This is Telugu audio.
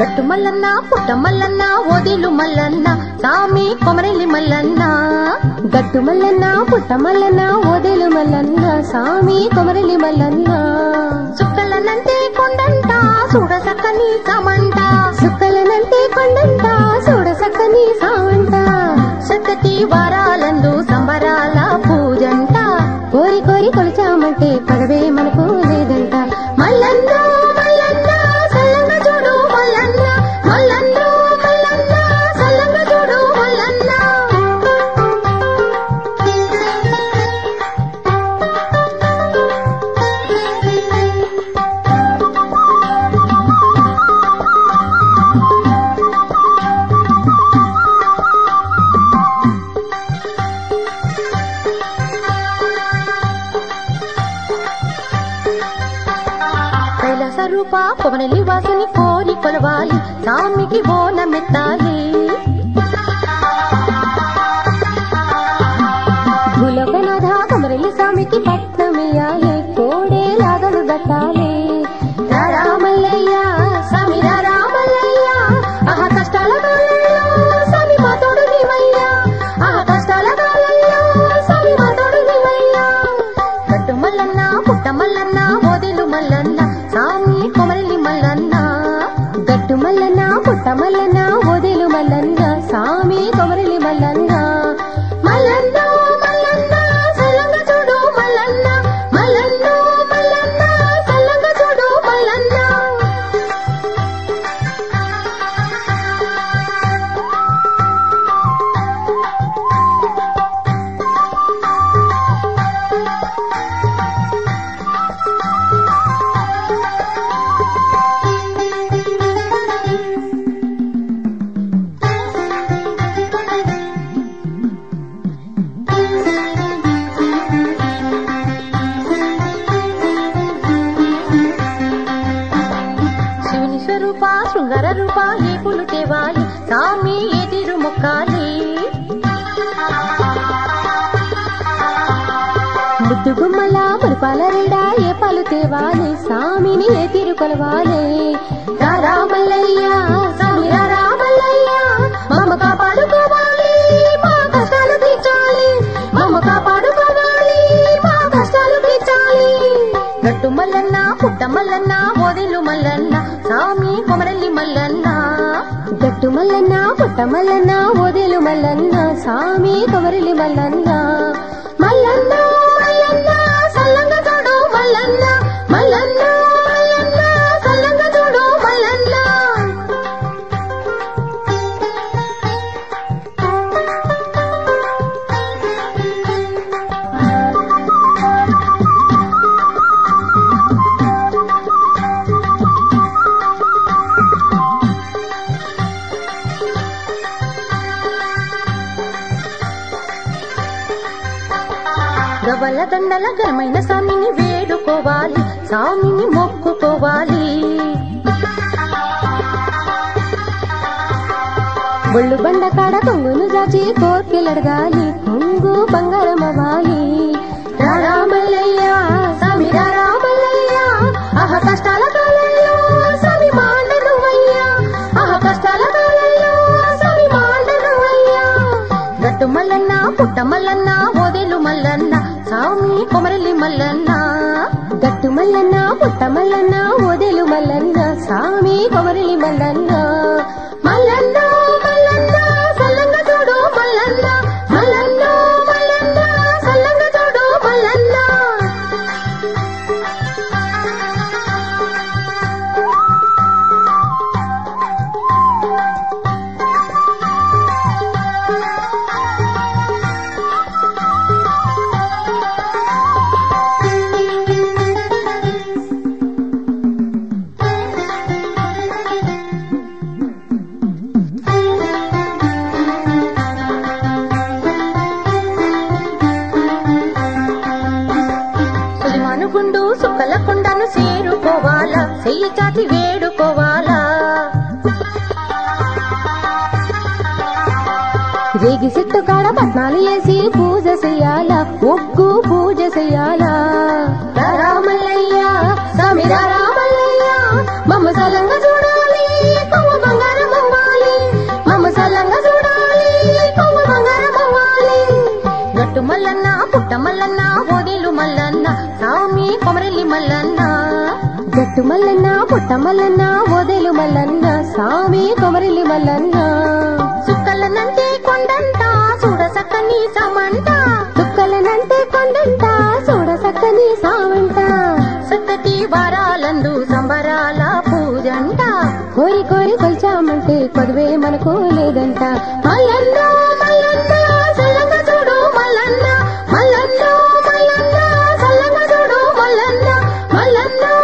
గట్టు మల్లన్న పుట్ట మల్లన్న ఓదేలు మల్లన్న సామి కొమరెల్లి మల్లన్న గట్టు మల్లన్న పుట్ట మల్లన్న ఓదేలు మల్లన్న సామి కొమరెల్లి మల్లన్న సుక్కలనంటే కొండంట చూడ సక్కని సమంట సుక్కలనంటే కొండంట చూడ సక్కని సామంట సక్కటి వారాలందు సంబరాల పూజంట కోరి కోరి కొలిచామంటే పదవే మనకు లేదంట మల్లన్న మల్లన్న సల్లంగా చూడు మల్లన్న మల్లన్న మల్లన్న సల్లంగా చూడు మల్లన్న కైలాస రూప కొమరెల్లి వాసుని కోరి కొలవాలి సామికి బోనమెత్తాలి భూలోకనాథ కొమరెల్లి స్వామికి పట్నమియాలి కోడేలాగలు దట్టాలి రామల్లయ్య స్వామి రామల్లయ్య ఆహ కష్టాల కాలంలో స్వామి మా తోడు నీవయ్యా ఆహ కష్టాల కాలంలో స్వామి మా తోడు నీవయ్యా గట్టు మల్లన్న పుట్ట మల్లన్న ఓదేలు మల్లన్న స్వామి కొమరెల్లి మల్లన్న గట్టు మల్లన్న పుట్ట మల్లన్న ఓదేలు మల్లన్న సామి కొమరెల్లి మల్లన్న మల్లన్న మల్లన్న సల్లంగా చూడు మల్లన్న మల్లన్న మల్లన్న సల్లంగా చూడు మల్లన్న శివుని స్వరూప శృంగార రూప ఏ పులు తేవాలి సామి ఏ తీరు మొక్కాలి ముద్దు గుమ్మల మురిపాల రీడా ఏ పాలు తేవాలి సామిని ఏ తీరు కొలవాలి రామల్లయ్య స్వామి రామల్లయ్య మమ్మ కాపాడుకోవాలి మా కష్టాలు తీర్చాలి మమ్మ కాపాడుకోవాలి మా కష్టాలు తీర్చాలి గట్టు మల్లన్న పుట్ట మల్లన్న ఓదేలు మల్లన్న స్వామి కొమరెల్లి మల్లన్న గట్టు మల్లన్న పుట్ట మల్లన్న ఓదేలు మల్లన్న సామి కొమరెల్లి మల్లన్న మల్లన్న మల్లన్న సల్లంగా చూడు మల్లన్న మల్లన్న మల్లన్న సల్లంగా చూడు మల్లన్న గవల దండల ఘనమైన స్వామిని వేడుకోవాలి స్వామిని మొక్కుకోవాలి బొళ్ళు బండ కాడ కొంగును జాచి కోర్కెలడగాలి కొంగు బంగారం అవ్వాలి రామల్లయ్య స్వామి రామల్లయ్య ఆహ కష్టాల కాలంలో స్వామి మాండనువయ్యా ఆహ కష్టాల కాలంలో స్వామి మాండనువయ్యా గట్టు మల్లన్న పుట్ట మల్లన్న ఓదేలు మల్లన్న స్వామి కొమరెల్లి మల్లన్న గట్టు మల్లన్న పుట్ట మల్లన్న ఓదేలు మల్లన్న సామి కొమరెల్లి మల్లన్న మల్లన్న మల్లన్న సల్లంగా చూడు మల్లన్న మల్లన్న మల్లన్న సల్లంగా చూడు మల్లన్న సులిమానుగుండు సుక్కల కొండను చేరుకోవాలా చెయ్యి చాచి వేడుకోవాలా రేగి చెట్టు కాడ పట్నాలు వేసి పూజ చెయ్యాల ఒగ్గు పూజ చెయ్యాలా రామల్లయ్య స్వామి రామల్లయ్య మమ్మ సలంగా చూడాలి కొమ్మ గట్టు మల్లన్న పుట్ట మల్లన్న ఓదేలు మల్లన్న స్వామి కొమరిల్లి మల్లన్న సుక్కలనంటే కొండంట చూడ సక్కని సమంట దుక్కలనంటే కొండంట చూడ సక్కని సావంట సక్కటి వారాలందు సంబరాల పూజంట కోరి కోరి కొల్చామంటే కొదువే మనకు లేదంట మల్లన్న మల్లన్న సల్లంగా చూడు మల్లన్న మల్లన్న మల్లన్న సల్లంగా చూడు మల్లన్న మల్లన్న